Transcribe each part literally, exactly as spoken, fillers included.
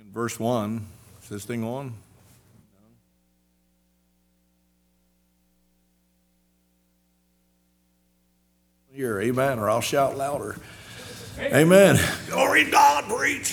Verse one, is this thing on? Here, amen, or I'll shout louder. Amen. Glory to God, preach.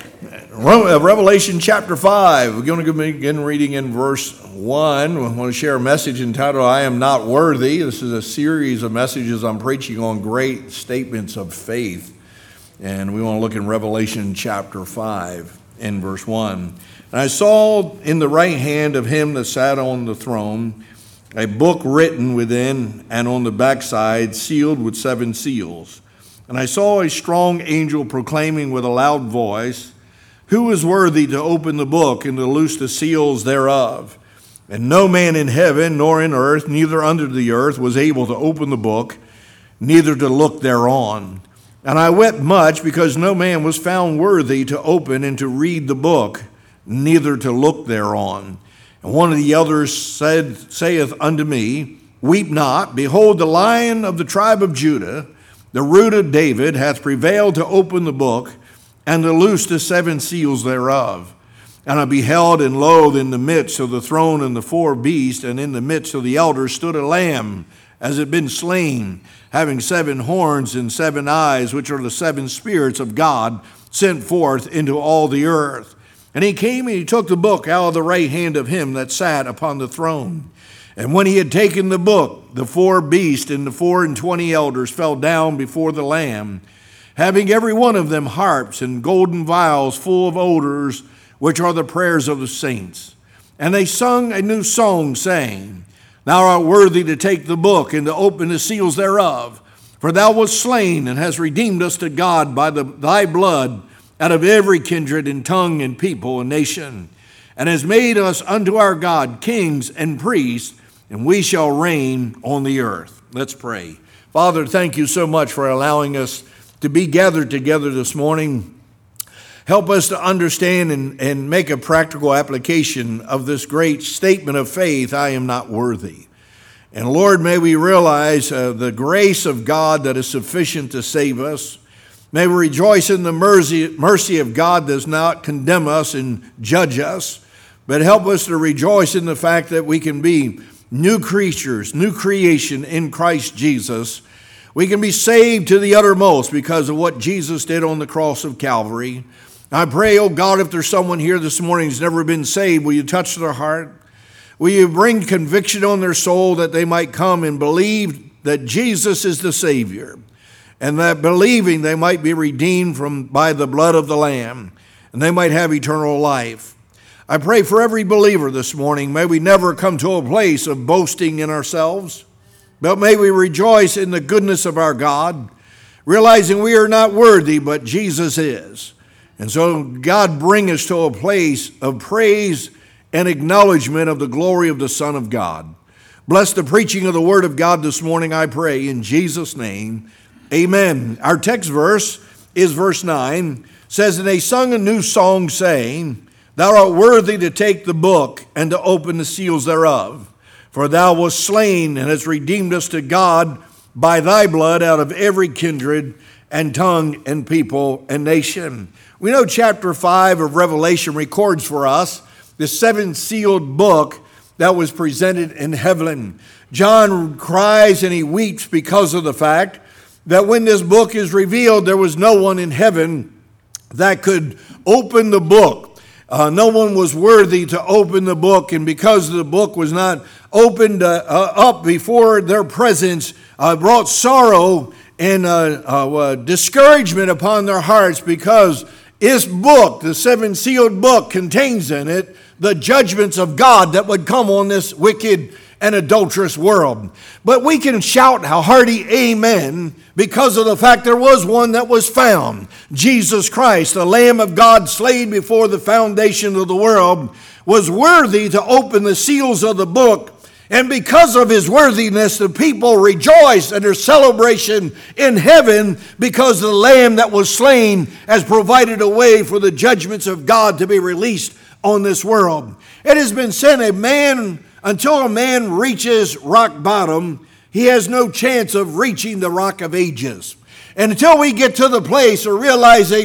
Revelation chapter five. We're going to begin reading in verse one. We want to share a message entitled, I Am Not Worthy. This is a series of messages I'm preaching on great statements of faith. And we want to look in Revelation chapter five in verse one. And I saw in the right hand of him that sat on the throne a book written within and on the backside, sealed with seven seals. And I saw a strong angel proclaiming with a loud voice, Who is worthy to open the book and to loose the seals thereof? And no man in heaven, nor in earth, neither under the earth, was able to open the book, neither to look thereon. And I wept much, because no man was found worthy to open and to read the book, neither to look thereon. And one of the elders said, saith unto me, Weep not, behold, the Lion of the tribe of Judah, the root of David, hath prevailed to open the book, and to loose the seven seals thereof. And I beheld, and lo, in the midst of the throne and the four beasts, and in the midst of the elders stood a lamb, as it had been slain, having seven horns and seven eyes, which are the seven spirits of God, sent forth into all the earth. And he came and he took the book out of the right hand of him that sat upon the throne. And when he had taken the book, the four beasts and the four and twenty elders fell down before the Lamb, having every one of them harps and golden vials full of odors, which are the prayers of the saints. And they sung a new song, saying, Thou art worthy to take the book and to open the seals thereof. For thou wast slain and hast redeemed us to God by the, thy blood out of every kindred and tongue and people and nation, and has made us unto our God kings and priests, and we shall reign on the earth. Let's pray. Father, thank you so much for allowing us to be gathered together this morning. Help us to understand and, and make a practical application of this great statement of faith, I am not worthy. And Lord, may we realize uh, the grace of God that is sufficient to save us. May we rejoice in the mercy, mercy of God that does not condemn us and judge us, but help us to rejoice in the fact that we can be new creatures, new creation in Christ Jesus. We can be saved to the uttermost because of what Jesus did on the cross of Calvary. I pray, oh God, if there's someone here this morning who's never been saved, will you touch their heart? Will you bring conviction on their soul that they might come and believe that Jesus is the Savior? And that believing they might be redeemed from by the blood of the Lamb, and they might have eternal life. I pray for every believer this morning, may we never come to a place of boasting in ourselves, but may we rejoice in the goodness of our God, realizing we are not worthy, but Jesus is. And so God bring us to a place of praise and acknowledgement of the glory of the Son of God. Bless the preaching of the Word of God this morning, I pray, in Jesus' name. Amen. Our text verse is verse nine, says, And they sung a new song, saying, Thou art worthy to take the book and to open the seals thereof. For thou wast slain and hast redeemed us to God by thy blood out of every kindred and tongue and people and nation. We know chapter five of Revelation records for us the seven sealed book that was presented in heaven. John cries and he weeps because of the fact that when this book is revealed, there was no one in heaven that could open the book. Uh, no one was worthy to open the book, and because the book was not opened uh, uh, up before their presence, uh, brought sorrow and uh, uh, discouragement upon their hearts, because this book, the seven sealed book, contains in it the judgments of God that would come on this wicked and adulterous world. But we can shout a hearty amen because of the fact there was one that was found. Jesus Christ, the Lamb of God slain before the foundation of the world, was worthy to open the seals of the book. And because of his worthiness, the people rejoice in their celebration in heaven, because the Lamb that was slain has provided a way for the judgments of God to be released on this world. It has been said, a man, until a man reaches rock bottom, he has no chance of reaching the rock of ages. And until we get to the place of realizing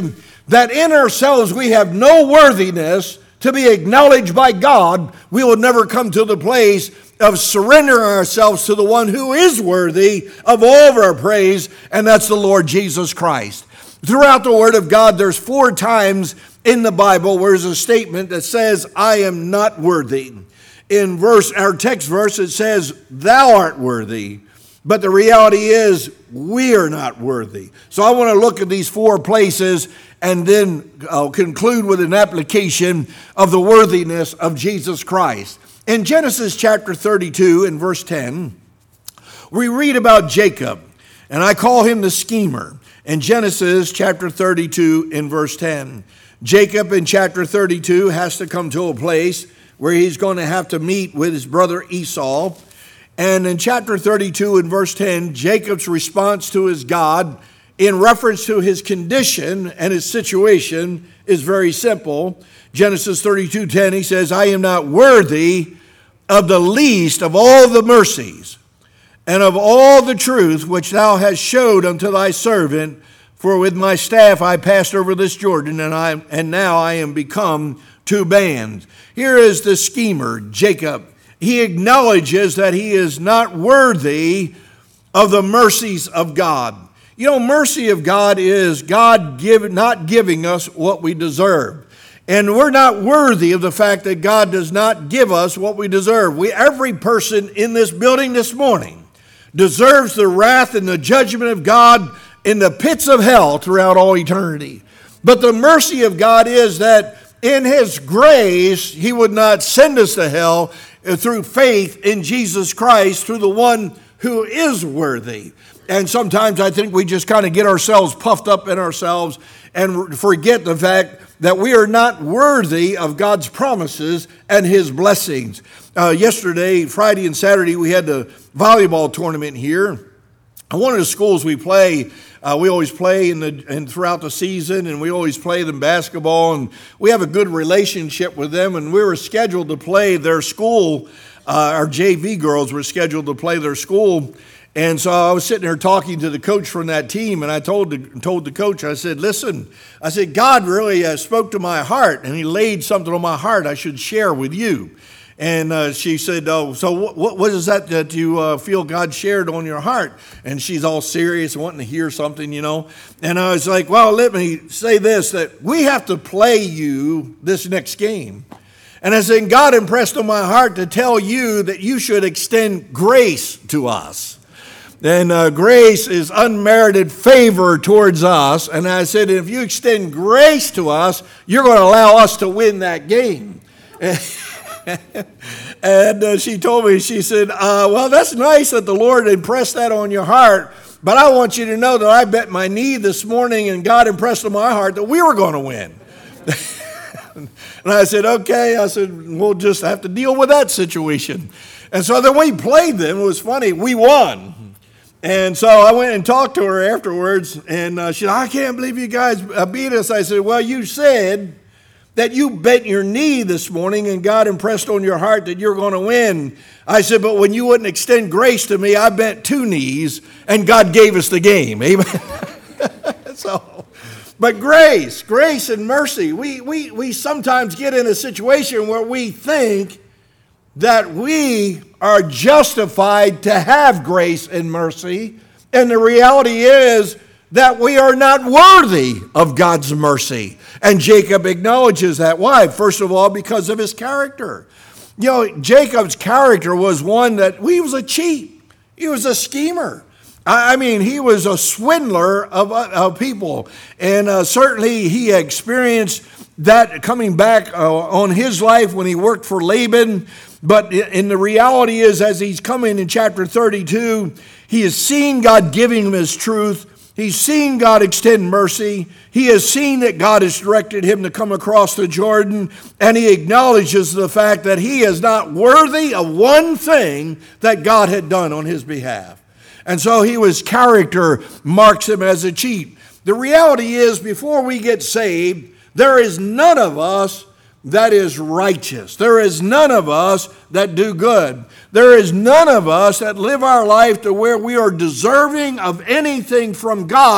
that in ourselves we have no worthiness to be acknowledged by God, we will never come to the place of surrendering ourselves to the one who is worthy of all of our praise, and that's the Lord Jesus Christ. Throughout the Word of God, there's four times in the Bible where there's a statement that says, I am not worthy. In verse, our text verse, it says, thou art worthy. But the reality is, we are not worthy. So I want to look at these four places and then I'll conclude with an application of the worthiness of Jesus Christ. In Genesis chapter thirty-two and verse ten, we read about Jacob, and I call him the schemer. In Genesis chapter thirty-two in verse ten, Jacob in chapter thirty-two has to come to a place where he's going to have to meet with his brother Esau. And in chapter thirty-two and verse ten, Jacob's response to his God in reference to his condition and his situation is very simple. Genesis thirty-two ten, he says, I am not worthy of the least of all the mercies and of all the truth which thou hast showed unto thy servant, for with my staff I passed over this Jordan, and I and now I am become two bands. Here is the schemer, Jacob. He acknowledges that he is not worthy of the mercies of God. You know, mercy of God is God give, not giving us what we deserve. And we're not worthy of the fact that God does not give us what we deserve. We, every person in this building this morning deserves the wrath and the judgment of God in the pits of hell throughout all eternity. But the mercy of God is that in His grace, He would not send us to hell through faith in Jesus Christ, through the one who is worthy. And sometimes I think we just kind of get ourselves puffed up in ourselves and forget the fact that we are not worthy of God's promises and His blessings. Uh, yesterday, Friday and Saturday, we had the volleyball tournament here. One of the schools we play, uh, we always play in the and throughout the season, and we always play them basketball, and we have a good relationship with them. And we were scheduled to play their school. Uh, our J V girls were scheduled to play their school. And so I was sitting there talking to the coach from that team, and I told the, told the coach, I said, listen, I said, God really uh, spoke to my heart, and He laid something on my heart I should share with you. And uh, she said, oh, so what, what is that that you uh, feel God shared on your heart? And she's all serious, wanting to hear something, you know. And I was like, well, let me say this, that we have to play you this next game. And I said, God impressed on my heart to tell you that you should extend grace to us. And uh, grace is unmerited favor towards us. And I said, if you extend grace to us, you're going to allow us to win that game. And uh, she told me, she said, uh, well, that's nice that the Lord impressed that on your heart, but I want you to know that I bet my knee this morning and God impressed on my heart that we were going to win. And I said, okay. I said, we'll just have to deal with that situation. And so then we played them. It was funny. We won. And so I went and talked to her afterwards, and uh, she said, I can't believe you guys beat us. I said, well, you said that you bent your knee this morning and God impressed on your heart that you're going to win. I said, but when you wouldn't extend grace to me, I bent two knees and God gave us the game. Amen. So, but grace, grace and mercy, we, we, we sometimes get in a situation where we think that we are justified to have grace and mercy. And the reality is that we are not worthy of God's mercy. And Jacob acknowledges that. Why? First of all, because of his character. You know, Jacob's character was one that he was a cheat. He was a schemer. I mean, he was a swindler of, of people. And uh, certainly he experienced that coming back uh, on his life when he worked for Laban. But in the reality is, as he's coming in chapter thirty-two, he has seen God giving him his truth. He's seen God extend mercy. He has seen that God has directed him to come across the Jordan. And he acknowledges the fact that he is not worthy of one thing that God had done on his behalf. And so he was character marks him as a cheat. The reality is, before we get saved, there is none of us that is righteous. There is none of us that do good. There is none of us that live our life to where we are deserving of anything from God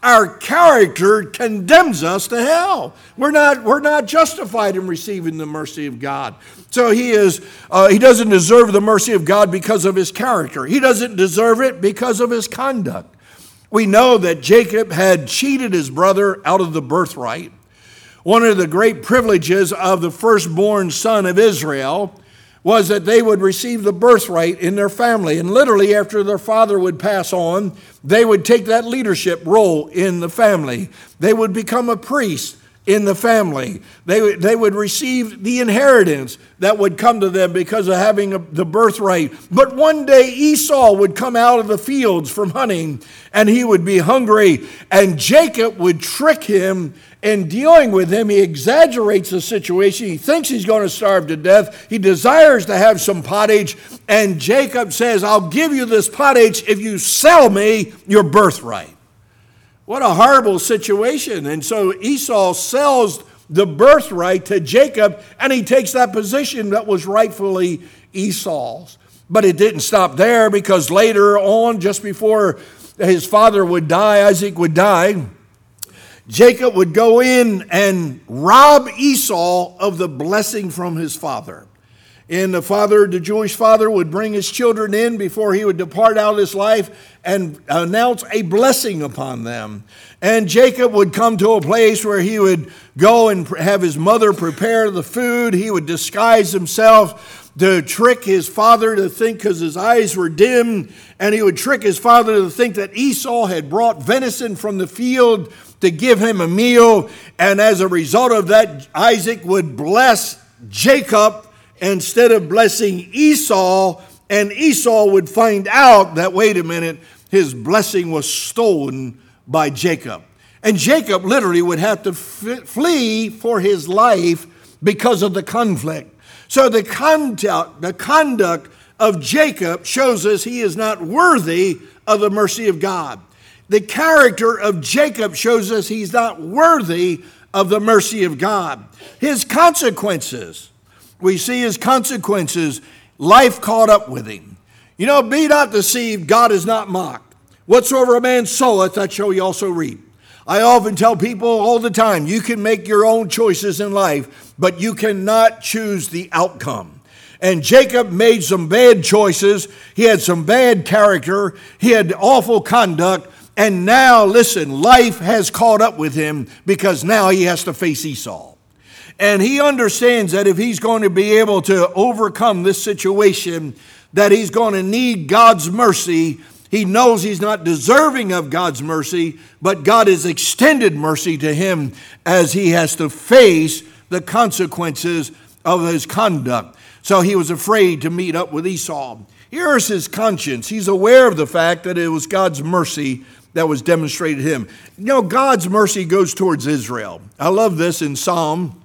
Our character condemns us to hell. We're not, we're not justified in receiving the mercy of God. So he is, uh, he doesn't deserve the mercy of God because of his character. He doesn't deserve it because of his conduct. We know that Jacob had cheated his brother out of the birthright. One of the great privileges of the firstborn son of Israel was that they would receive the birthright in their family. And literally after their father would pass on, they would take that leadership role in the family. They would become a priest in the family. They would, they would receive the inheritance that would come to them because of having a, the birthright. But one day Esau would come out of the fields from hunting and he would be hungry, and Jacob would trick him. In dealing with him, he exaggerates the situation. He thinks he's going to starve to death. He desires to have some pottage. And Jacob says, I'll give you this pottage if you sell me your birthright. What a horrible situation. And so Esau sells the birthright to Jacob, and he takes that position that was rightfully Esau's. But it didn't stop there, because later on, just before his father would die, Isaac would die, Jacob would go in and rob Esau of the blessing from his father. And the father, the Jewish father, would bring his children in before he would depart out of this life and announce a blessing upon them. And Jacob would come to a place where he would go and have his mother prepare the food. He would disguise himself to trick his father to think, because his eyes were dim, and he would trick his father to think that Esau had brought venison from the field to give him a meal. And as a result of that, Isaac would bless Jacob instead of blessing Esau, and Esau would find out that, wait a minute, his blessing was stolen by Jacob. And Jacob literally would have to f- flee for his life because of the conflict. So the conduct, the conduct of Jacob shows us he is not worthy of the mercy of God. The character of Jacob shows us he's not worthy of the mercy of God. His consequences, we see his consequences, life caught up with him. You know, be not deceived, God is not mocked. Whatsoever a man soweth, that shall he also reap. I often tell people all the time, you can make your own choices in life, but you cannot choose the outcome. And Jacob made some bad choices. He had some bad character. He had awful conduct. And now, listen, life has caught up with him, because now he has to face Esau. And he understands that if he's going to be able to overcome this situation, that he's going to need God's mercy. He knows he's not deserving of God's mercy, but God has extended mercy to him as he has to face the consequences of his conduct. So he was afraid to meet up with Esau. Here's his conscience. He's aware of the fact that it was God's mercy that was demonstrated to him. You know, God's mercy goes towards Israel. I love this in Psalm.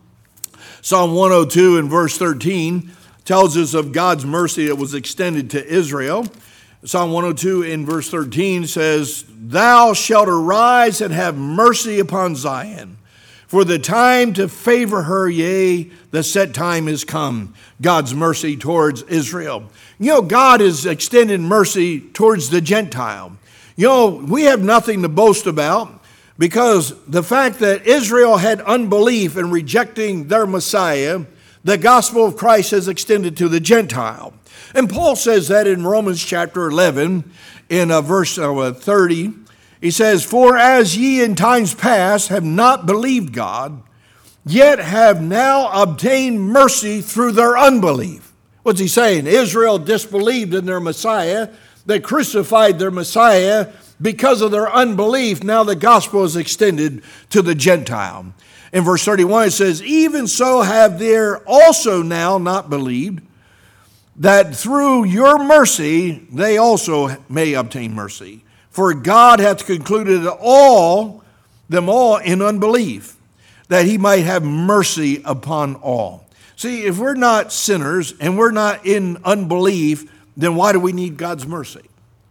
Psalm one oh two and verse thirteen tells us of God's mercy that was extended to Israel. Psalm one oh two in verse thirteen says, Thou shalt arise and have mercy upon Zion, for the time to favor her, yea, the set time is come. God's mercy towards Israel. You know, God is extending mercy towards the Gentile. You know, we have nothing to boast about, because the fact that Israel had unbelief in rejecting their Messiah, the gospel of Christ has extended to the Gentile. And Paul says that in Romans chapter eleven, in uh, verse uh, thirty. He says, For as ye in times past have not believed God, yet have now obtained mercy through their unbelief. What's he saying? Israel disbelieved in their Messiah. They crucified their Messiah. Because of their unbelief, now the gospel is extended to the Gentile. In verse thirty-one, it says, Even so have there also now not believed, that through your mercy they also may obtain mercy. For God hath concluded all them all in unbelief, that he might have mercy upon all. See, if we're not sinners and we're not in unbelief, then why do we need God's mercy?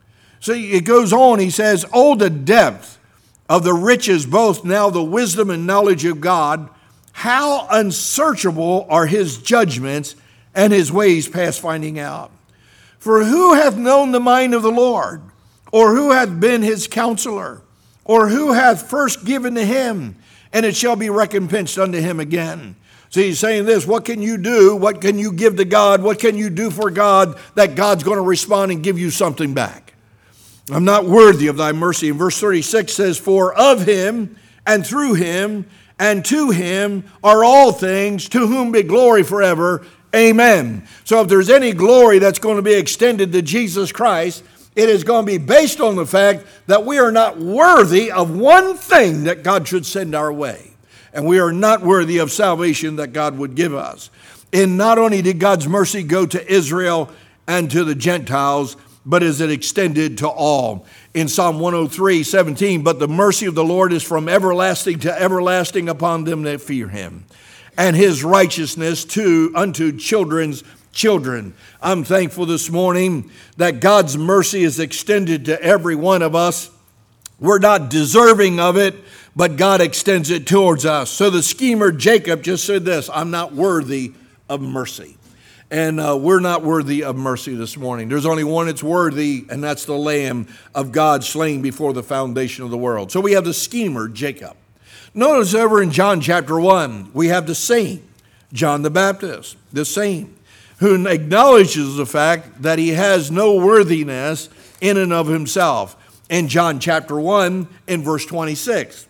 See, it goes on, he says, Oh, the depth of the riches, both now the wisdom and knowledge of God, how unsearchable are his judgments and his ways past finding out. For who hath known the mind of the Lord? Or who hath been his counselor? Or who hath first given to him, and it shall be recompensed unto him again? So he's saying this, what can you do? What can you give to God? What can you do for God that God's going to respond and give you something back? I'm not worthy of thy mercy. And verse thirty-six says, for of him and through him and to him are all things, to whom be glory forever. Amen. So if there's any glory that's going to be extended to Jesus Christ, it is going to be based on the fact that we are not worthy of one thing that God should send our way. And we are not worthy of salvation that God would give us. And not only did God's mercy go to Israel and to the Gentiles, but is it extended to all. In Psalm one oh three, seventeen, but the mercy of the Lord is from everlasting to everlasting upon them that fear him, and his righteousness to unto children's children. I'm thankful this morning that God's mercy is extended to every one of us. We're not deserving of it, but God extends it towards us. So the schemer Jacob just said this, I'm not worthy of mercy. And uh, we're not worthy of mercy this morning. There's only one that's worthy, and that's the Lamb of God slain before the foundation of the world. So we have the schemer Jacob. Notice over in John chapter one, we have the saint, John the Baptist, the saint, who acknowledges the fact that he has no worthiness in and of himself. In John chapter one, in verse twenty-six,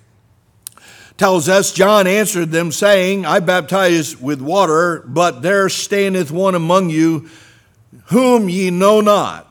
tells us, John answered them, saying, I baptize with water, but there standeth one among you whom ye know not.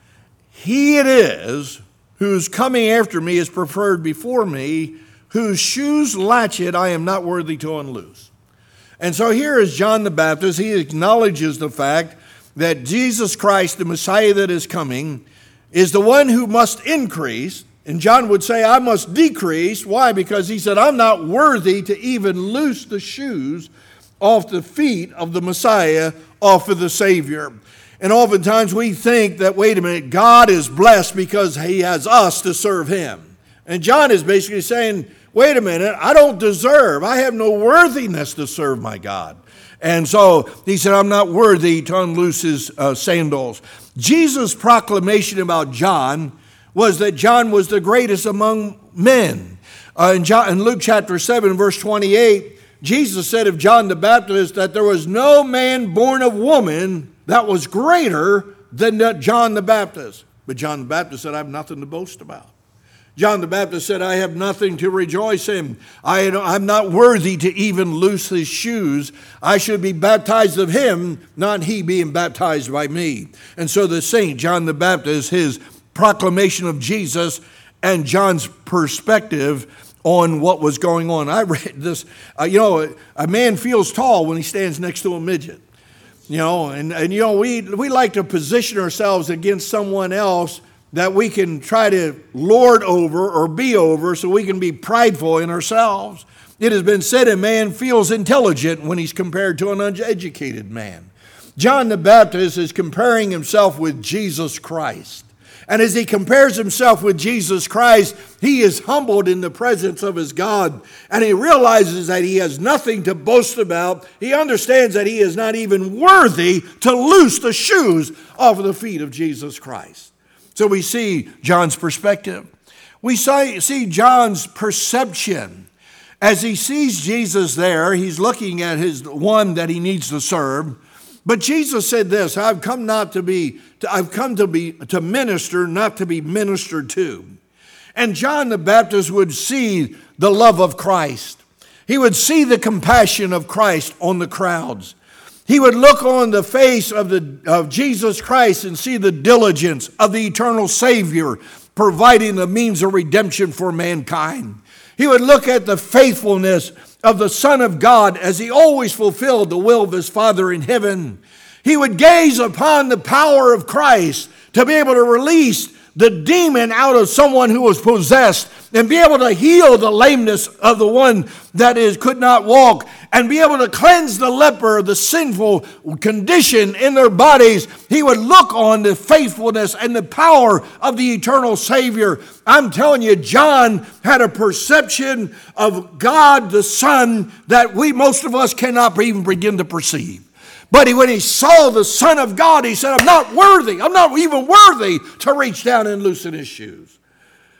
He it is whose coming after me is preferred before me, whose shoes latchet I am not worthy to unloose. And so here is John the Baptist. He acknowledges the fact that Jesus Christ, the Messiah that is coming, is the one who must increase. And John would say, I must decrease. Why? Because he said, I'm not worthy to even loose the shoes off the feet of the Messiah, off of the Savior. And oftentimes we think that, wait a minute, God is blessed because he has us to serve him. And John is basically saying, wait a minute, I don't deserve, I have no worthiness to serve my God. And so he said, I'm not worthy to unloose his uh, sandals. Jesus' proclamation about John was that John was the greatest among men. Uh, in, John, in Luke chapter seven, verse twenty-eight, Jesus said of John the Baptist that there was no man born of woman that was greater than John the Baptist. But John the Baptist said, I have nothing to boast about. John the Baptist said, I have nothing to rejoice in. I, I'm not worthy to even loose his shoes. I should be baptized of him, not he being baptized by me. And so the saint, John the Baptist, his proclamation of Jesus and John's perspective on what was going on. I read this, uh, you know, a man feels tall when he stands next to a midget. You know, and, and you know, we, we like to position ourselves against someone else that we can try to lord over or be over so we can be prideful in ourselves. It has been said a man feels intelligent when he's compared to an uneducated man. John the Baptist is comparing himself with Jesus Christ. And as he compares himself with Jesus Christ, he is humbled in the presence of his God. And he realizes that he has nothing to boast about. He understands that he is not even worthy to loose the shoes off of the feet of Jesus Christ. So we see John's perspective. We see John's perception. As he sees Jesus there, he's looking at his one that he needs to serve. But Jesus said this, I've come not to be, to, I've come to be, to minister, not to be ministered to. And John the Baptist would see the love of Christ. He would see the compassion of Christ on the crowds. He would look on the face of, the, of Jesus Christ and see the diligence of the eternal Savior providing the means of redemption for mankind. He would look at the faithfulness of the Son of God as he always fulfilled the will of his Father in heaven. He would gaze upon the power of Christ to be able to release the demon out of someone who was possessed and be able to heal the lameness of the one that is could not walk and be able to cleanse the leper, the sinful condition in their bodies. He would look on the faithfulness and the power of the eternal Savior. I'm telling you, John had a perception of God the Son that we, most of us, cannot even begin to perceive. But he, when he saw the Son of God, he said, I'm not worthy. I'm not even worthy to reach down and loosen his shoes.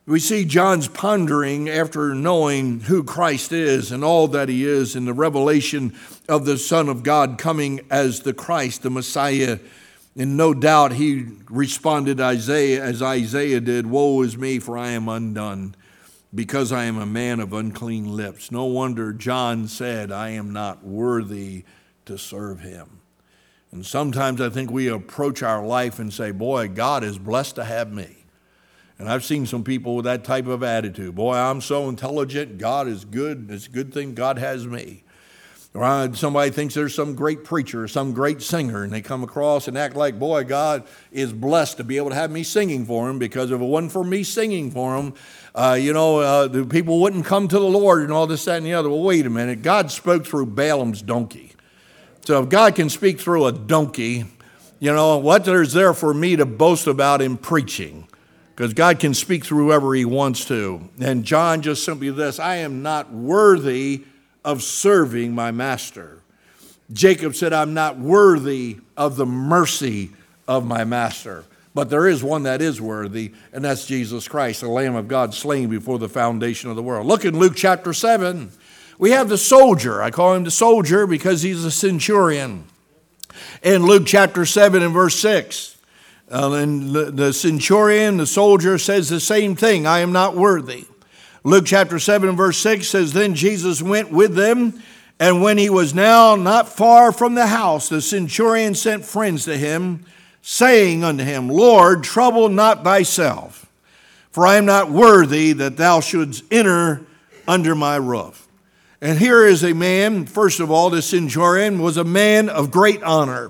We see John's pondering after knowing who Christ is and all that he is, and the revelation of the Son of God coming as the Christ, the Messiah. And no doubt he responded Isaiah as Isaiah did, "Woe is me, for I am undone, because I am a man of unclean lips." No wonder John said, "I am not worthy to serve him." And sometimes I think we approach our life and say, "Boy, God is blessed to have me." And I've seen some people with that type of attitude. "Boy, I'm so intelligent. God is good. It's a good thing God has me." Or somebody thinks there's some great preacher or some great singer, and they come across and act like, "Boy, God is blessed to be able to have me singing for him, because if it wasn't for me singing for him, uh, you know, uh, the people wouldn't come to the Lord," and all this, that, and the other. Well, wait a minute. God spoke through Balaam's donkey. So if God can speak through a donkey, you know, what there's there for me to boast about in preaching? Because God can speak through whoever he wants to. And John just simply this: "I am not worthy of serving my master." Jacob said, "I'm not worthy of the mercy of my master." But there is one that is worthy, and that's Jesus Christ, the Lamb of God slain before the foundation of the world. Look in Luke chapter seven. We have the soldier. I call him the soldier because he's a centurion. In Luke chapter seven and verse six. Uh, and the centurion, the soldier, says the same thing: "I am not worthy." Luke chapter seven and verse six says, "Then Jesus went with them, and when he was now not far from the house, the centurion sent friends to him, saying unto him, Lord, trouble not thyself, for I am not worthy that thou shouldst enter under my roof." And here is a man, first of all, the centurion was a man of great honor.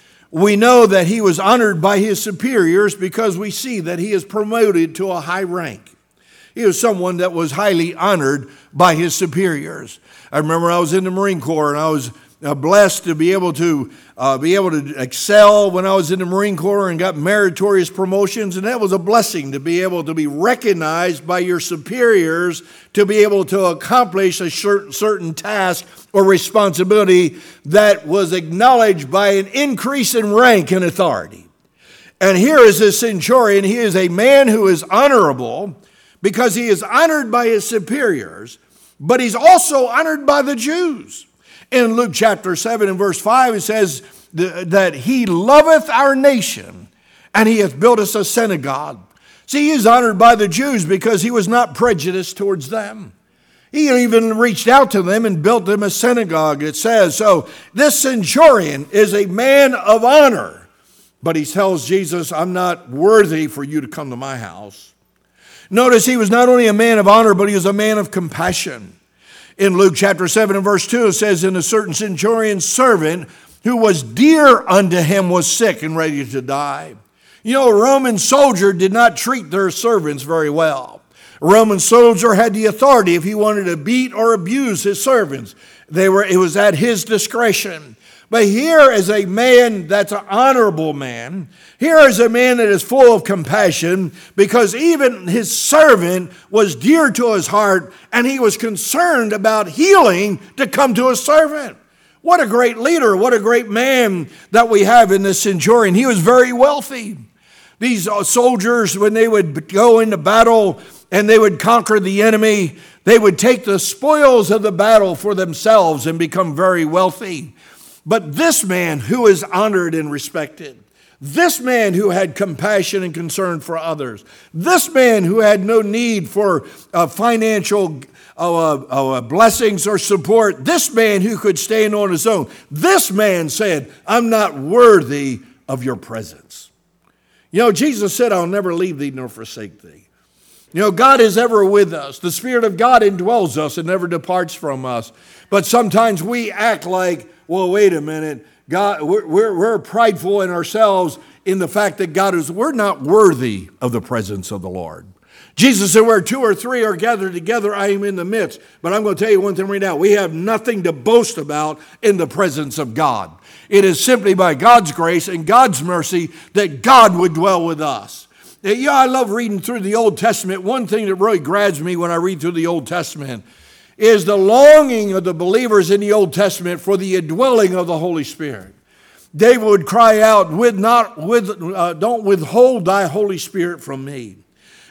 We know that he was honored by his superiors because we see that he is promoted to a high rank. He was someone that was highly honored by his superiors. I remember I was in the Marine Corps, and I was uh, blessed to be able to uh, be able to excel when I was in the Marine Corps and got meritorious promotions. And that was a blessing, to be able to be recognized by your superiors, to be able to accomplish a certain task or responsibility that was acknowledged by an increase in rank and authority. And here is this centurion. He is a man who is honorable because he is honored by his superiors, but he's also honored by the Jews. In Luke chapter seven and verse five, it says that he loveth our nation, and he hath built us a synagogue. See, he is honored by the Jews because he was not prejudiced towards them. He even reached out to them and built them a synagogue, it says. So this centurion is a man of honor, but he tells Jesus, "I'm not worthy for you to come to my house." Notice he was not only a man of honor, but he was a man of compassion. In Luke chapter seven and verse two, it says, "And a certain centurion's servant who was dear unto him was sick and ready to die." You know, a Roman soldier did not treat their servants very well. A Roman soldier had the authority if he wanted to beat or abuse his servants. They were, it was at his discretion. But here is a man that's an honorable man. Here is a man that is full of compassion, because even his servant was dear to his heart, and he was concerned about healing to come to his servant. What a great leader, what a great man that we have in this centurion. He was very wealthy. These soldiers, when they would go into battle and they would conquer the enemy, they would take the spoils of the battle for themselves and become very wealthy. But this man who is honored and respected, this man who had compassion and concern for others, this man who had no need for uh, financial uh, uh, blessings or support, this man who could stand on his own, this man said, "I'm not worthy of your presence." You know, Jesus said, "I'll never leave thee nor forsake thee." You know, God is ever with us. The Spirit of God indwells us and never departs from us. But sometimes we act like, well, wait a minute, God, we're, we're, we're prideful in ourselves in the fact that God is, we're not worthy of the presence of the Lord. Jesus said, "Where two or three are gathered together, I am in the midst." But I'm going to tell you one thing right now. We have nothing to boast about in the presence of God. It is simply by God's grace and God's mercy that God would dwell with us. Yeah, I love reading through the Old Testament. One thing that really grabs me when I read through the Old Testament is the longing of the believers in the Old Testament for the indwelling of the Holy Spirit. David would cry out, "With not, with, uh, don't withhold thy Holy Spirit from me."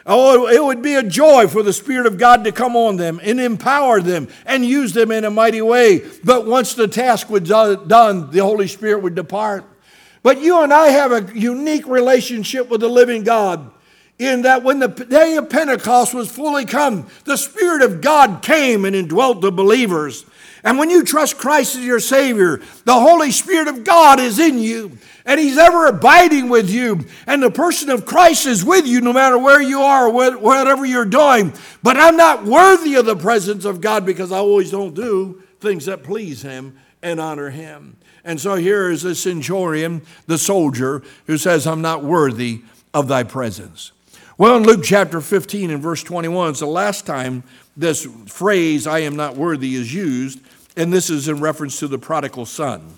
Oh, it would be a joy for the Spirit of God to come on them and empower them and use them in a mighty way. But once the task was done, the Holy Spirit would depart. But you and I have a unique relationship with the living God, in that when the day of Pentecost was fully come, the Spirit of God came and indwelt the believers. And when you trust Christ as your Savior, the Holy Spirit of God is in you, and He's ever abiding with you. And the person of Christ is with you no matter where you are or whatever you're doing. But I'm not worthy of the presence of God because I always don't do things that please Him and honor Him. And so here is the centurion, the soldier, who says, I'm not worthy of thy presence. Well, in Luke chapter fifteen and verse twenty-one, it's the last time this phrase, I am not worthy, is used. And this is in reference to the prodigal son.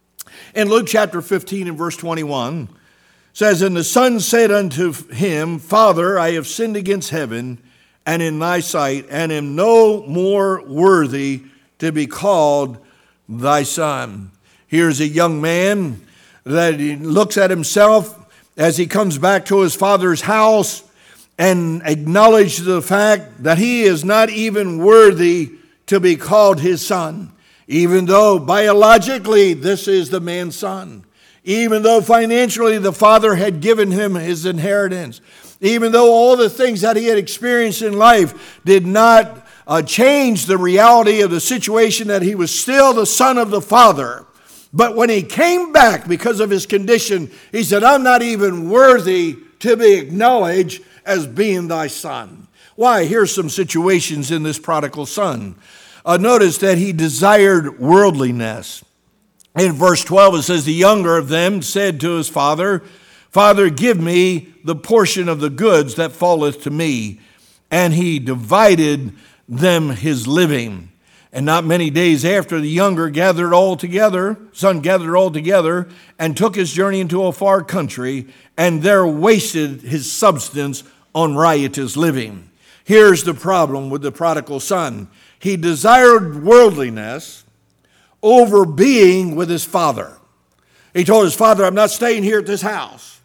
In Luke chapter fifteen and verse twenty-one, says, and the son said unto him, Father, I have sinned against heaven and in thy sight, and am no more worthy to be called thy son. Here's a young man that he looks at himself as he comes back to his father's house and acknowledges the fact that he is not even worthy to be called his son, even though biologically this is the man's son, even though financially the father had given him his inheritance, even though all the things that he had experienced in life did not uh, change the reality of the situation that he was still the son of the father. But when he came back because of his condition, he said, I'm not even worthy to be acknowledged as being thy son. Why? Here's some situations in this prodigal son. Uh, notice that he desired worldliness. In verse twelve, it says, the younger of them said to his father, Father, give me the portion of the goods that falleth to me. And he divided them his living. And not many days after, the younger gathered all together, son gathered all together, and took his journey into a far country, and there wasted his substance on riotous living. Here's the problem with the prodigal son. He desired worldliness over being with his father. He told his father, I'm not staying here at this house.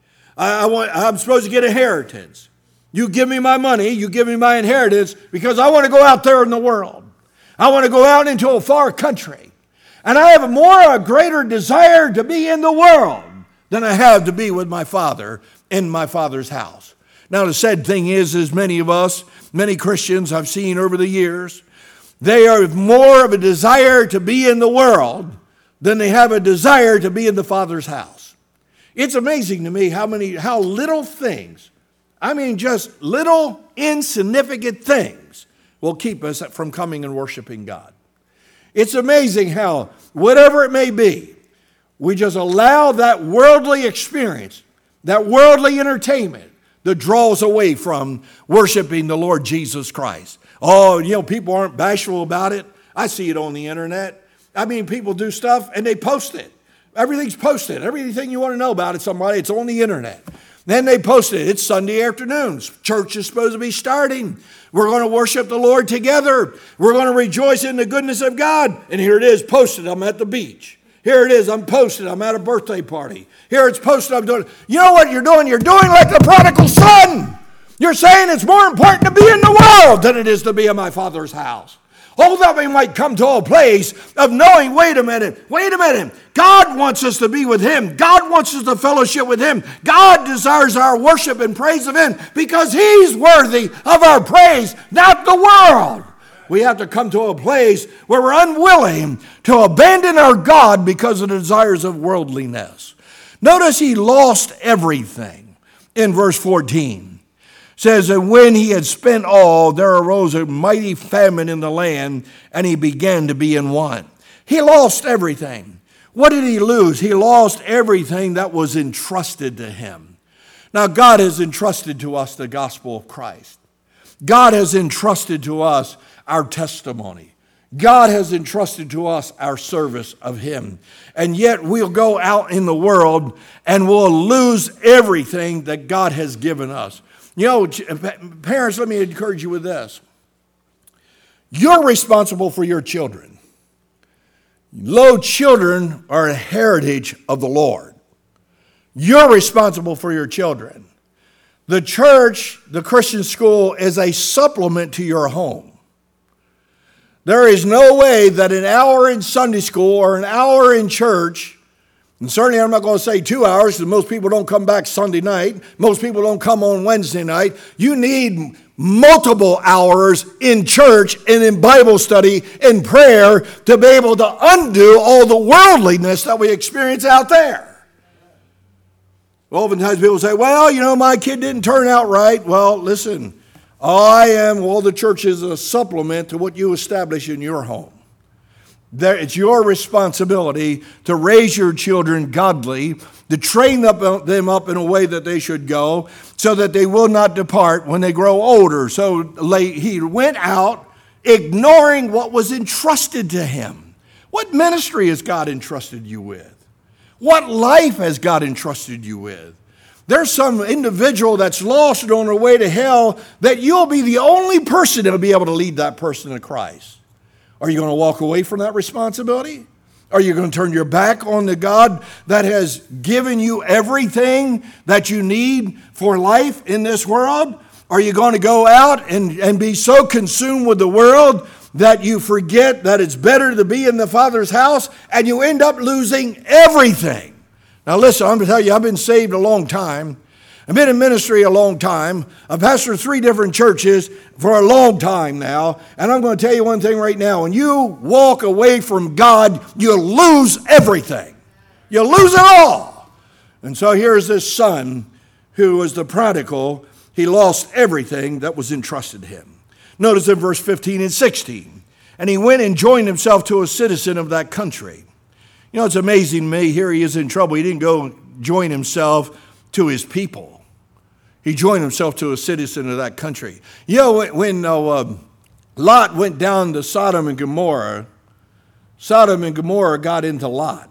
I, I want, I'm supposed to get inheritance. You give me my money, you give me my inheritance, because I want to go out there in the world. I want to go out into a far country. And I have a more, a greater desire to be in the world than I have to be with my father in my father's house. Now, the sad thing is, is many of us, many Christians I've seen over the years, they have more of a desire to be in the world than they have a desire to be in the Father's house. It's amazing to me how many, how little things, I mean just little insignificant things, will keep us from coming and worshiping God. It's amazing how, whatever it may be, we just allow that worldly experience, that worldly entertainment, that draws away from worshiping the Lord Jesus Christ. Oh, you know, people aren't bashful about it. I see it on the internet. I mean, people do stuff and they post it. Everything's posted. Everything you want to know about it, somebody, it's on the internet. Then they post it. It's Sunday afternoons. Church is supposed to be starting. We're going to worship the Lord together. We're going to rejoice in the goodness of God. And here it is, posted. I'm at the beach. Here it is, I'm posted. I'm at a birthday party. Here it's posted. I'm doing. You know what you're doing? You're doing like the prodigal son. You're saying it's more important to be in the world than it is to be in my Father's house. Oh, that we might come to a place of knowing, wait a minute, wait a minute. God wants us to be with Him. God wants us to fellowship with Him. God desires our worship and praise of Him because He's worthy of our praise, not the world. We have to come to a place where we're unwilling to abandon our God because of the desires of worldliness. Notice he lost everything in verse fourteen. It says, and when he had spent all, there arose a mighty famine in the land, and he began to be in want. He lost everything. What did he lose? He lost everything that was entrusted to him. Now, God has entrusted to us the gospel of Christ. God has entrusted to us our testimony. God has entrusted to us our service of Him. And yet we'll go out in the world and we'll lose everything that God has given us. You know, parents, let me encourage you with this. You're responsible for your children. Lo, children are a heritage of the Lord. You're responsible for your children. The church, the Christian school, is a supplement to your home. There is no way that an hour in Sunday school or an hour in church, and certainly I'm not going to say two hours because most people don't come back Sunday night. Most people don't come on Wednesday night. You need multiple hours in church and in Bible study and prayer to be able to undo all the worldliness that we experience out there. Oftentimes people say, well, you know, my kid didn't turn out right. Well, listen, I am, well, the church is a supplement to what you establish in your home. There, it's your responsibility to raise your children godly, to train up, them up in a way that they should go, so that they will not depart when they grow older. So he went out ignoring what was entrusted to him. What ministry has God entrusted you with? What life has God entrusted you with? There's some individual that's lost and on their way to hell that you'll be the only person that will be able to lead that person to Christ. Are you going to walk away from that responsibility? Are you going to turn your back on the God that has given you everything that you need for life in this world? Are you going to go out and, and be so consumed with the world that you forget that it's better to be in the Father's house and you end up losing everything? Now listen, I'm going to tell you, I've been saved a long time. I've been in ministry a long time. I've pastored three different churches for a long time now. And I'm going to tell you one thing right now. When you walk away from God, you lose everything. You lose it all. And so here's this son who was the prodigal. He lost everything that was entrusted to him. Notice in verse fifteen and sixteen. And he went and joined himself to a citizen of that country. You know, it's amazing to me. Here he is in trouble. He didn't go join himself to his people. He joined himself to a citizen of that country. You know, when, when uh, uh, Lot went down to Sodom and Gomorrah, Sodom and Gomorrah got into Lot.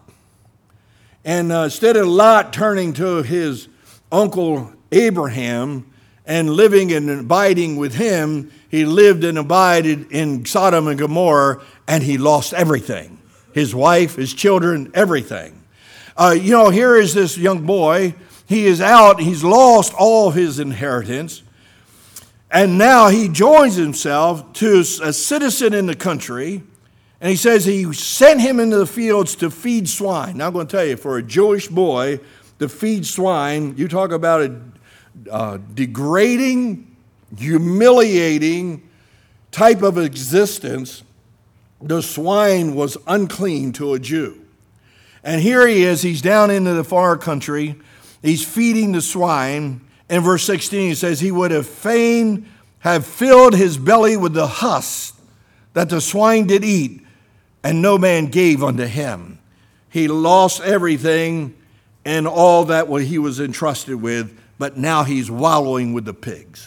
And uh, instead of Lot turning to his uncle Abraham and living and abiding with him, he lived and abided in Sodom and Gomorrah, and he lost everything. His wife, his children, everything. Uh, you know, here is this young boy. He is out. He's lost all of his inheritance. And now he joins himself to a citizen in the country. And he says he sent him into the fields to feed swine. Now I'm going to tell you, for a Jewish boy to feed swine, you talk about a uh, degrading, humiliating type of existence. The swine was unclean to a Jew. And here he is. He's down into the far country. He's feeding the swine. In verse sixteen, he says, he would have fain have filled his belly with the husk that the swine did eat, and no man gave unto him. He lost everything and all that what he was entrusted with, but now he's wallowing with the pigs.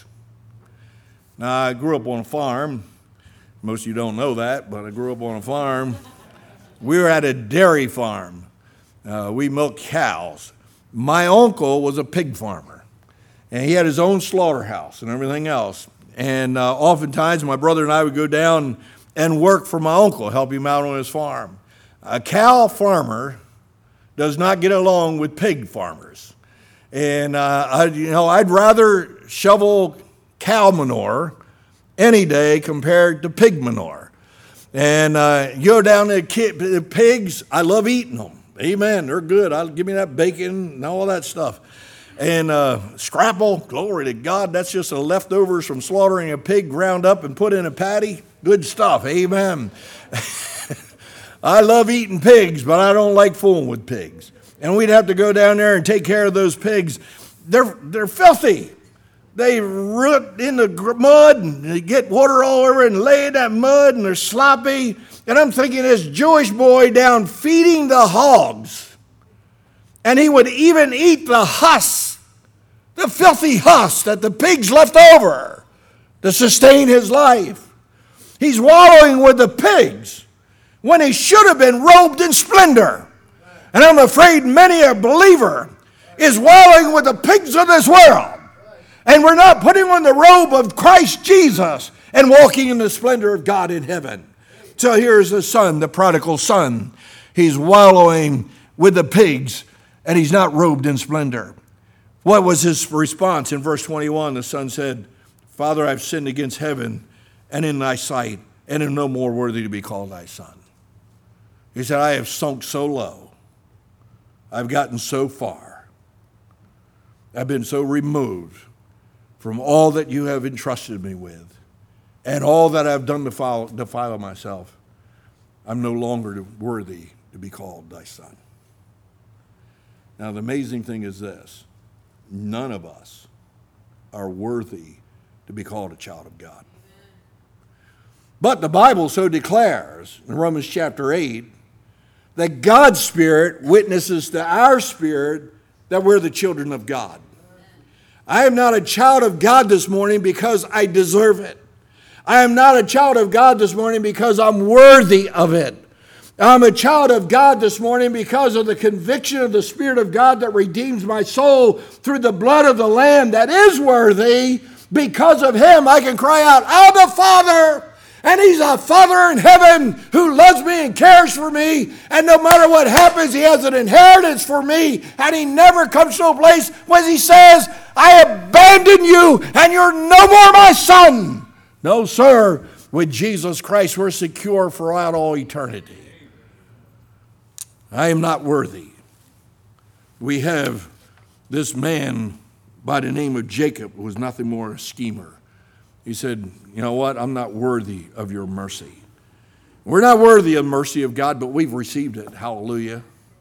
Now, I grew up on a farm. Most of you don't know that, but I grew up on a farm. We were at a dairy farm. Uh, we milked cows. My uncle was a pig farmer, and he had his own slaughterhouse and everything else. And uh, oftentimes, my brother and I would go down and work for my uncle, help him out on his farm. A cow farmer does not get along with pig farmers. And, uh, I, you know, I'd rather shovel cow manure any day compared to pig manure. And uh, you go down to the pigs, I love eating them. Amen. They're good. I'll give me that bacon and all that stuff. And uh, scrapple, glory to God. That's just the leftovers from slaughtering a pig ground up and put in a patty. Good stuff. Amen. I love eating pigs, but I don't like fooling with pigs. And we'd have to go down there and take care of those pigs. They're, they're filthy. They root in the mud and they get water all over and lay in that mud and they're sloppy. And I'm thinking this Jewish boy down feeding the hogs. And he would even eat the husks, the filthy husks that the pigs left over to sustain his life. He's wallowing with the pigs when he should have been robed in splendor. And I'm afraid many a believer is wallowing with the pigs of this world. And we're not putting on the robe of Christ Jesus and walking in the splendor of God in heaven. So here's the son, the prodigal son. He's wallowing with the pigs, and he's not robed in splendor. What was his response? In verse twenty-one, the son said, Father, I've sinned against heaven and in thy sight, and am no more worthy to be called thy son. He said, I have sunk so low. I've gotten so far. I've been so removed from all that you have entrusted me with and all that I've done to follow, to follow myself. I'm no longer worthy to be called thy son. Now, the amazing thing is this. None of us are worthy to be called a child of God. But the Bible so declares in Romans chapter eight that God's Spirit witnesses to our spirit that we're the children of God. I am not a child of God this morning because I deserve it. I am not a child of God this morning because I'm worthy of it. I'm a child of God this morning because of the conviction of the Spirit of God that redeems my soul through the blood of the Lamb that is worthy. Because of him, I can cry out, Abba, Father! And he's a Father in heaven who loves me and cares for me. And no matter what happens, he has an inheritance for me. And he never comes to a place where he says, I abandon you and you're no more my son. No, sir. With Jesus Christ, we're secure throughout all eternity. I am not worthy. We have this man by the name of Jacob, who was nothing more than a schemer. He said, you know what? I'm not worthy of your mercy. We're not worthy of the mercy of God, but we've received it. Hallelujah.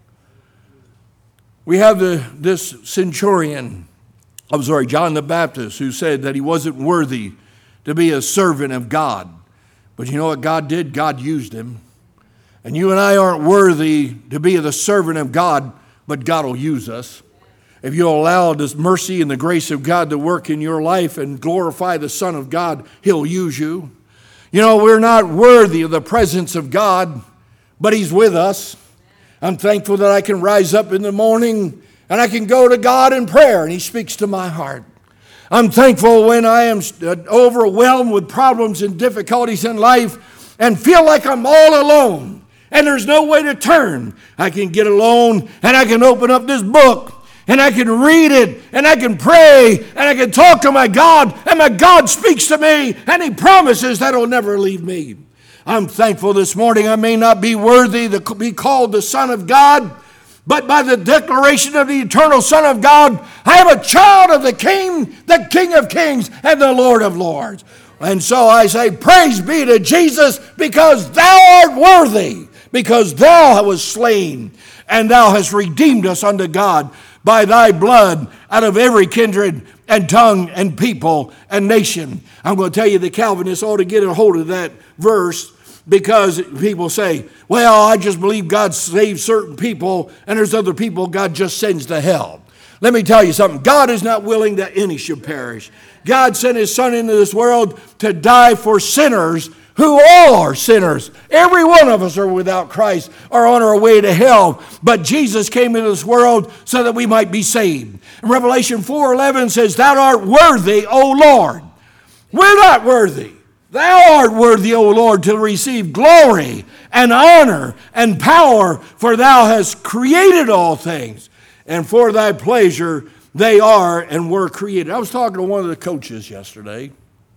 We have the, this centurion, I'm sorry, John the Baptist, who said that he wasn't worthy to be a servant of God. But you know what God did? God used him. And you and I aren't worthy to be the servant of God, but God will use us. If you allow this mercy and the grace of God to work in your life and glorify the Son of God, he'll use you. You know, we're not worthy of the presence of God, but he's with us. I'm thankful that I can rise up in the morning and I can go to God in prayer and he speaks to my heart. I'm thankful when I am overwhelmed with problems and difficulties in life and feel like I'm all alone and there's no way to turn. I can get alone and I can open up this book and I can read it and I can pray and I can talk to my God and my God speaks to me and he promises that he'll never leave me. I'm thankful this morning I may not be worthy to be called the Son of God, but by the declaration of the eternal Son of God, I am a child of the King, the King of Kings and the Lord of Lords. And so I say, praise be to Jesus, because thou art worthy, because thou wast slain, and thou hast redeemed us unto God by thy blood out of every kindred and tongue and people and nation. I'm going to tell you the Calvinists ought to get a hold of that verse, because people say, well, I just believe God saves certain people and there's other people God just sends to hell. Let me tell you something. God is not willing that any should perish. God sent his Son into this world to die for sinners who all are sinners. Every one of us are without Christ, are on our way to hell. But Jesus came into this world so that we might be saved. And Revelation four eleven says, thou art worthy, O Lord. We're not worthy. Thou art worthy, O Lord, to receive glory and honor and power, for thou hast created all things, and for thy pleasure they are and were created. I was talking to one of the coaches yesterday,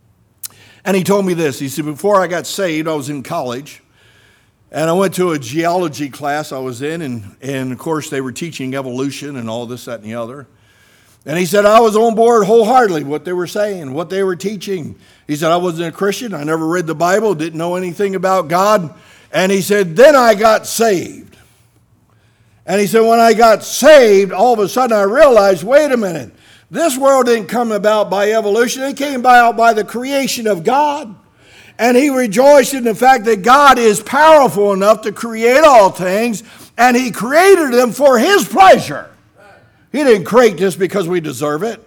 and he told me this. He said, before I got saved, I was in college, and I went to a geology class I was in, and, and of course they were teaching evolution and all this, that, and the other. And he said, I was on board wholeheartedly what they were saying, what they were teaching. He said, I wasn't a Christian. I never read the Bible, didn't know anything about God. And he said, then I got saved. And he said, when I got saved, all of a sudden I realized, wait a minute, this world didn't come about by evolution. It came about by the creation of God. And he rejoiced in the fact that God is powerful enough to create all things, and he created them for his pleasure. He didn't create this because we deserve it.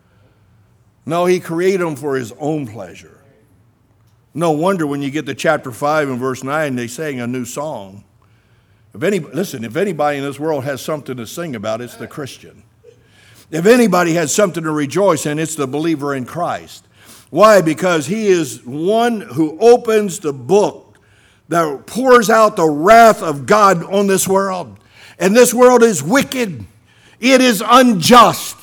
No, he created them for his own pleasure. No wonder when you get to chapter five and verse nine, they sang a new song. If any, listen, if anybody in this world has something to sing about, it's the Christian. If anybody has something to rejoice in, it's the believer in Christ. Why? Because he is one who opens the book that pours out the wrath of God on this world. And this world is wicked. It is unjust.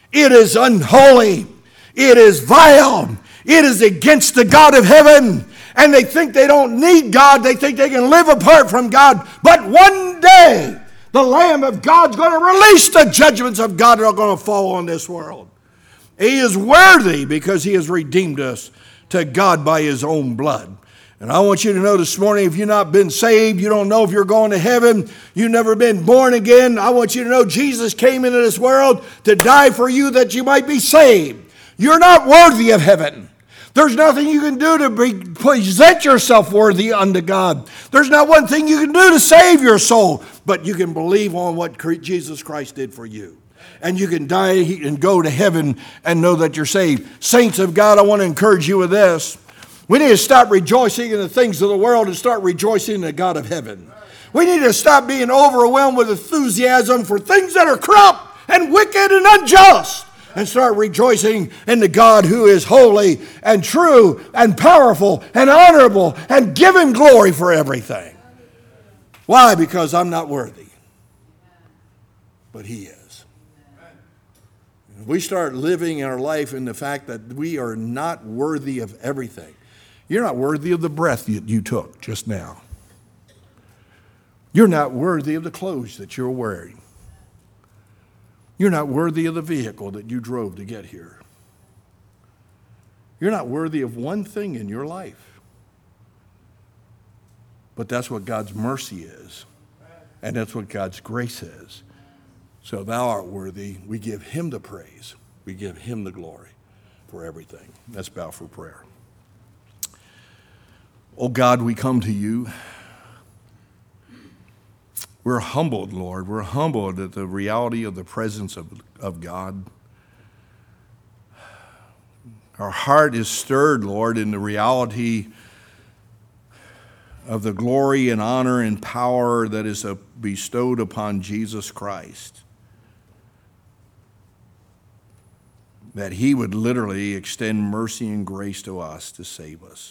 It is unholy. It is vile. It is against the God of heaven. And they think they don't need God. They think they can live apart from God. But one day, the Lamb of God's going to release the judgments of God that are going to fall on this world. He is worthy because he has redeemed us to God by his own blood. And I want you to know this morning, if you've not been saved, you don't know if you're going to heaven, you've never been born again, I want you to know Jesus came into this world to die for you that you might be saved. You're not worthy of heaven. There's nothing you can do to be, present yourself worthy unto God. There's not one thing you can do to save your soul, but you can believe on what Jesus Christ did for you. And you can die and go to heaven and know that you're saved. Saints of God, I want to encourage you with this. We need to stop rejoicing in the things of the world and start rejoicing in the God of heaven. We need to stop being overwhelmed with enthusiasm for things that are corrupt and wicked and unjust, and start rejoicing in the God who is holy and true and powerful and honorable, and give him glory for everything. Why? Because I'm not worthy, but he is. If we start living our life in the fact that we are not worthy of everything. You're not worthy of the breath you, you took just now. You're not worthy of the clothes that you're wearing. You're not worthy of the vehicle that you drove to get here. You're not worthy of one thing in your life. But that's what God's mercy is. And that's what God's grace is. So thou art worthy. We give him the praise. We give him the glory for everything. Let's bow for prayer. Oh God, we come to you. We're humbled, Lord. We're humbled at the reality of the presence of, of God. Our heart is stirred, Lord, in the reality of the glory and honor and power that is bestowed upon Jesus Christ. That he would literally extend mercy and grace to us to save us.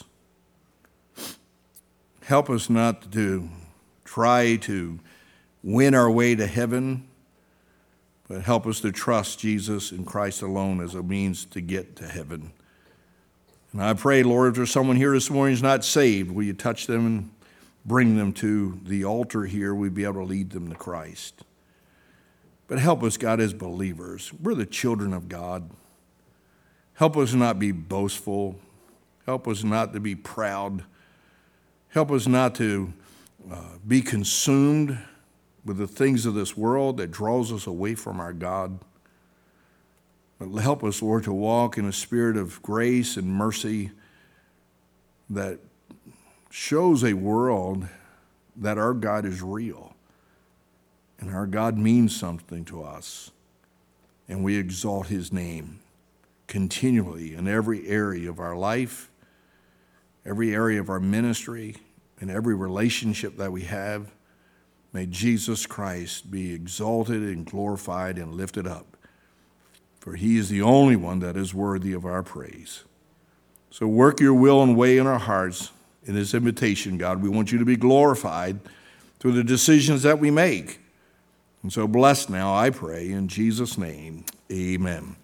Help us not to try to win our way to heaven, but help us to trust Jesus and Christ alone as a means to get to heaven. And I pray, Lord, if there's someone here this morning who's not saved, will you touch them and bring them to the altar here? We'd be able to lead them to Christ. But help us, God, as believers. We're the children of God. Help us not be boastful. Help us not to be proud. Help us not to uh, be consumed with the things of this world that draws us away from our God. But help us, Lord, to walk in a spirit of grace and mercy that shows a world that our God is real and our God means something to us. And we exalt his name continually in every area of our life, every area of our ministry, and every relationship that we have. May Jesus Christ be exalted and glorified and lifted up, for he is the only one that is worthy of our praise. So work your will and way in our hearts in this invitation, God. We want you to be glorified through the decisions that we make. And so bless now, I pray, in Jesus' name, amen.